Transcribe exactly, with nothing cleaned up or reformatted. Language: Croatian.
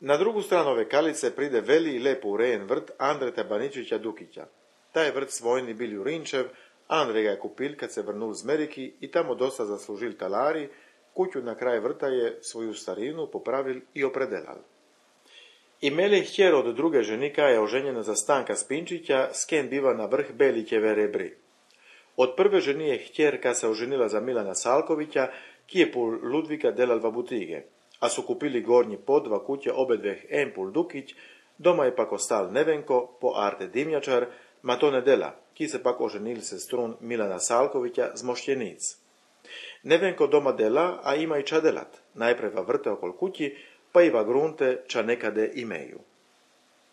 Na drugu stranu ove kalice pride veli i lepo urejen vrt Andreta Baničića Dukića. Taj vrt svojni bili u Rinčev, Andrej ga je kupil kad se vrnul z Meriki i tamo dosta zaslužil talari, kuću na kraj vrta je svoju starinu popravil i opredelal. Imeli htjer od druge ženika je oženjena za Stanka Spinčića, s ken biva na vrh Belićeve rebri. Od prve ženi je htjerka se oženila za Milana Salkovića, ki je pol Ludvika delal v butige, a su kupili gornji pod dva kuće obedveh en pol Dukić, doma je pak ostal Nevenko po Arte Dimnjačar, ma to ne dela, ki se pak oženil se strun Milana Salkovića z Moštjenic. Nevenko doma dela, a ima i ča delat, najprej va vrte okol kući, pa i va grunte ča nekade imeju.